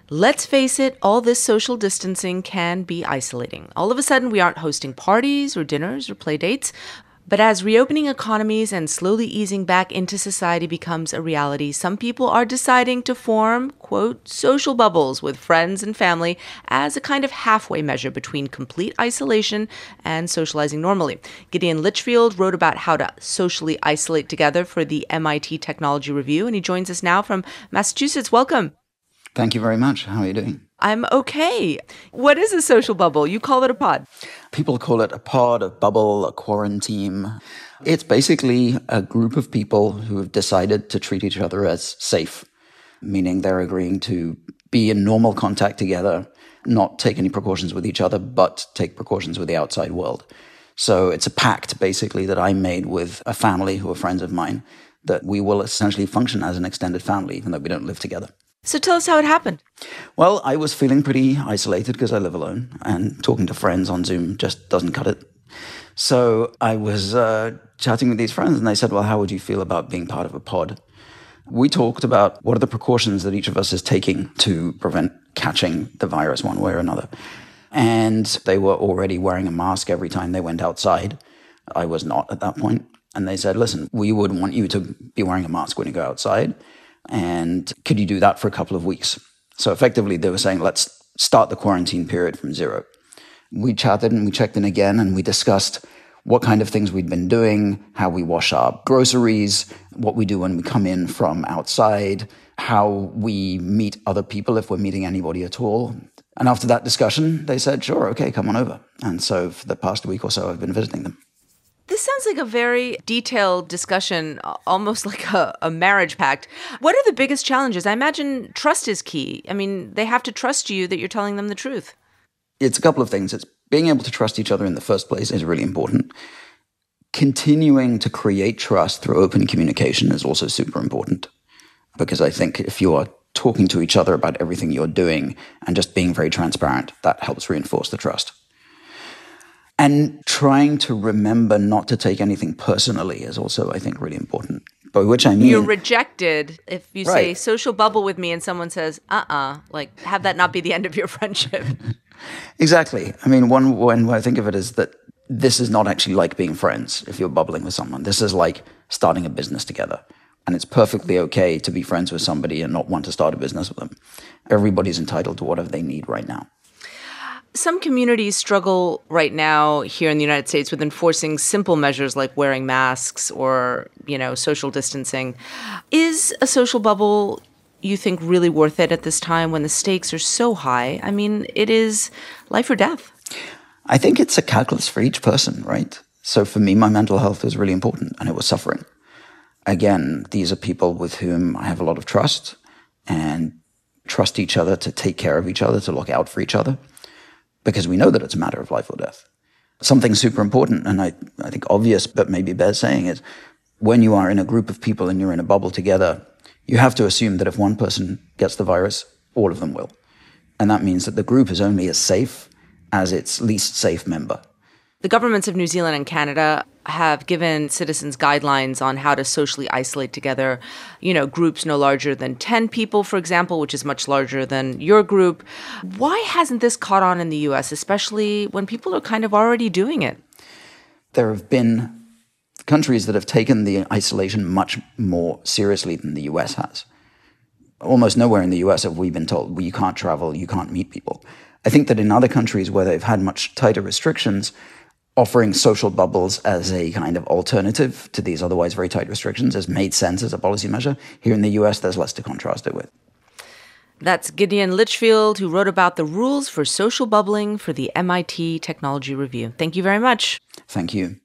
Let's face it, all this social distancing can be isolating. All of a sudden, we aren't hosting parties or dinners or play dates. But as reopening economies and slowly easing back into society becomes a reality, some people are deciding to form, quote, social bubbles with friends and family as a kind of halfway measure between complete isolation and socializing normally. Gideon Litchfield wrote about how to socially isolate together for the MIT Technology Review, and he joins us now from Massachusetts. Welcome. Thank you very much. How are you doing? I'm okay. What is a social bubble? You call it a pod. People call it a pod, a bubble, a quarantine. It's basically a group of people who have decided to treat each other as safe, meaning they're agreeing to be in normal contact together, not take any precautions with each other, but take precautions with the outside world. So it's a pact, basically, that I made with a family who are friends of mine, that we will essentially function as an extended family, even though we don't live together. So tell us how it happened. Well, I was feeling pretty isolated because I live alone, and talking to friends on Zoom just doesn't cut it. So I was chatting with these friends, and they said, well, how would you feel about being part of a pod? We talked about what are the precautions that each of us is taking to prevent catching the virus one way or another. And they were already wearing a mask every time they went outside. I was not at that point. And they said, listen, we would want you to be wearing a mask when you go outside. And could you do that for a couple of weeks? So effectively, they were saying, let's start the quarantine period from zero. We chatted and we checked in again, and we discussed what kind of things we'd been doing, how we wash our groceries, what we do when we come in from outside, how we meet other people if we're meeting anybody at all. And after that discussion, they said, sure, okay, come on over. And so for the past week or so, I've been visiting them. This sounds like a very detailed discussion, almost like a marriage pact. What are the biggest challenges? I imagine trust is key. I mean, they have to trust you that you're telling them the truth. It's a couple of things. It's being able to trust each other in the first place is really important. Continuing to create trust through open communication is also super important. Because I think if you are talking to each other about everything you're doing and just being very transparent, that helps reinforce the trust. And trying to remember not to take anything personally is also, I think, really important. By which I mean... You're rejected if you say social bubble with me and someone says, like have that not be the end of your friendship. Exactly. I mean, one way I think of it is that this is not actually like being friends if you're bubbling with someone. This is like starting a business together. And it's perfectly okay to be friends with somebody and not want to start a business with them. Everybody's entitled to whatever they need right now. Some communities struggle right now here in the United States with enforcing simple measures like wearing masks or, social distancing. Is a social bubble, you think, really worth it at this time when the stakes are so high? I mean, it is life or death. I think it's a calculus for each person, right? So for me, my mental health was really important and it was suffering. Again, these are people with whom I have a lot of trust and trust each other to take care of each other, to look out for each other. Because we know that it's a matter of life or death. Something super important, and I think obvious, but maybe bears saying, is when you are in a group of people and you're in a bubble together, you have to assume that if one person gets the virus, all of them will. And that means that the group is only as safe as its least safe member. The governments of New Zealand and Canada have given citizens guidelines on how to socially isolate together, groups no larger than 10 people, for example, which is much larger than your group. Why hasn't this caught on in the U.S., especially when people are kind of already doing it? There have been countries that have taken the isolation much more seriously than the U.S. has. Almost nowhere in the U.S. have we been told, well, you can't travel, you can't meet people. I think that in other countries where they've had much tighter restrictions, offering social bubbles as a kind of alternative to these otherwise very tight restrictions has made sense as a policy measure. Here in the US, there's less to contrast it with. That's Gideon Litchfield, who wrote about the rules for social bubbling for the MIT Technology Review. Thank you very much. Thank you.